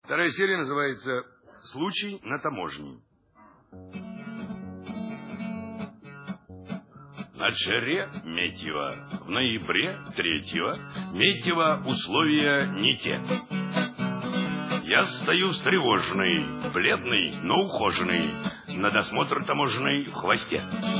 Вторая серия называется «Случай на таможне». На Джере Метьева в ноябре 3-го Метьева условия не те. Я стою встревоженный, бледный, но ухоженный, на досмотр таможенный в хвосте.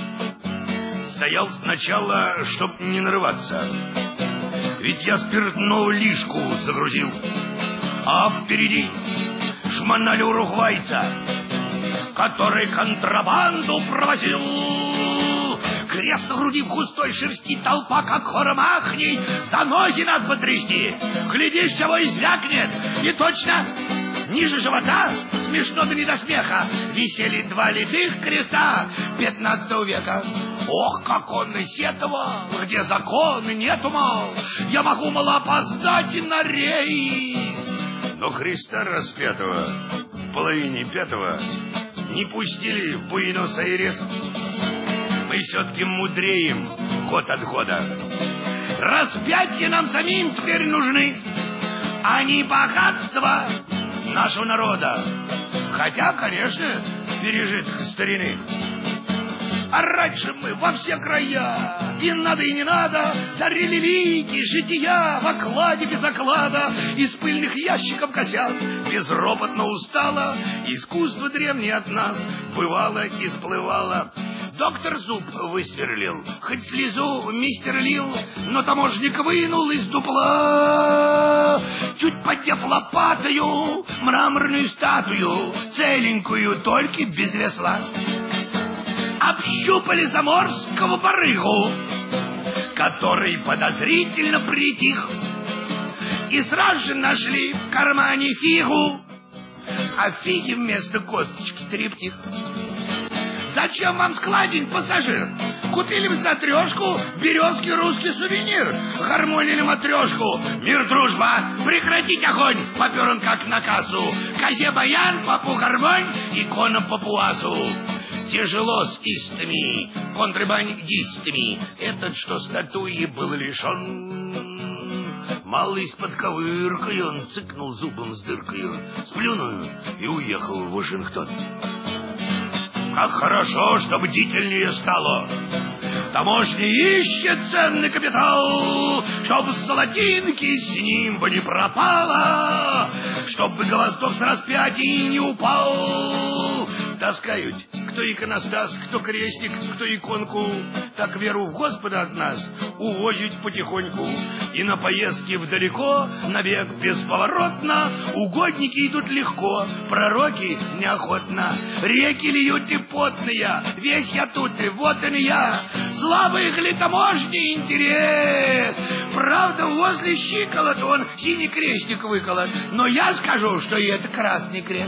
Стоял сначала, чтоб не нарываться, ведь я спиртную лишку загрузил, а впереди шмонали уругвайца, который контрабанду провозил. Крест на груди в густой шерсти, толпа, как хором ахней, за ноги нас бы трясти. Глядишь, чего и звякнет, и точно ниже живота, смешно да не до смеха, висели 2 литых креста 15 века. Ох, как он и сетовал, где закон, нету, мол, я могу, мол, опоздать на рейс. Но Христа распятого в половине 5-го не пустили в Буэнос-Айрес. Мы все-таки мудреем год от года. Распятия нам самим теперь нужны, а не богатство нашего народа. Хотя, конечно, пережиток старины. А раньше мы во все края, и надо, и не надо, дарили лики, жития в окладе без оклада, из пыльных ящиков косят, безропотно устало, искусство древнее от нас бывало и сплывало. Доктор зуб высверлил, хоть слезу мистер лил, но таможник вынул из дупла, чуть подняв лопатою мраморную статую, целенькую, только без весла. Общупали заморского барыгу, который подозрительно притих, и сразу же нашли в кармане фигу, а фиги вместо косточки трептих. Зачем вам складень, пассажир? Купили бы за 3 березки русский сувенир, гармонили матрешку. Мир, дружба, прекратить огонь, попер он как на кассу. Козе баян, попу гармонь, икона папуасу. Тяжело с истами, контрабандистами, этот, что статуи был лишен. Малый из-под ковыркой он цыкнул зубом с дыркой, сплюнул и уехал в Вашингтон. Как хорошо, что бдительнее стало. Таможня ищет ценный капитал, чтоб золотинки с ним бы не пропало, чтоб Богосток с распятий не упал. Таскают кто иконостас, кто крестик, кто иконку, так веру в Господа от нас увозят потихоньку. И на поездке вдалеко, навек бесповоротно, угодники идут легко, пророки неохотно. Реки льют и потные, весь я тут, и вот он и я. Слабых ли таможни интерес? Правда, возле щиколот он синий крестик выколот, но я скажу, что и это красный крест.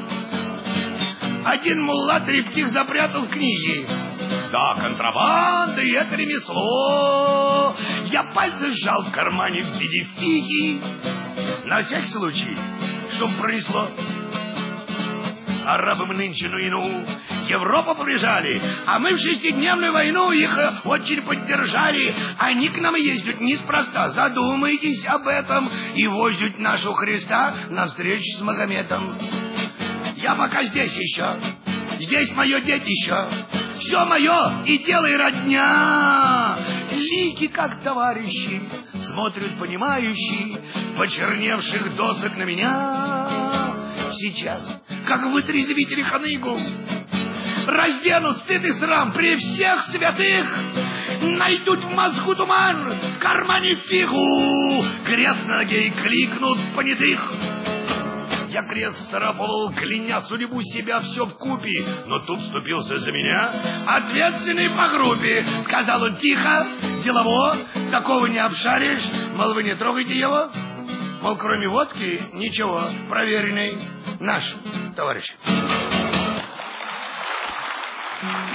Один мулла трептих запрятал в книге. Да, контрабанда и это ремесло. Я пальцы сжал в кармане в виде фиги. На всякий случай, чтоб пронесло. Арабы мы нынче ну Европу побежали, а мы в 6-дневную войну их очень поддержали. Они к нам ездят неспроста, задумайтесь об этом, и возят нашу Христа навстречу с Магометом. Я пока здесь еще, здесь мое детище, все мое и дело и родня. Лики, как товарищи, смотрят понимающие с почерневших досок на меня. Сейчас, как вытрезвители ханыгу, разденут стыд и срам при всех святых, найдут в мозгу туман, в кармане фигу, крест на ноге и кликнут понятых. Я крест царапал, кляня судьбу себя все вкупе, но тут вступился за меня ответственный по группе. Сказал он тихо, делово, такого не обшаришь, мол, вы не трогайте его. Мол, кроме водки ничего, проверенный наш товарищ.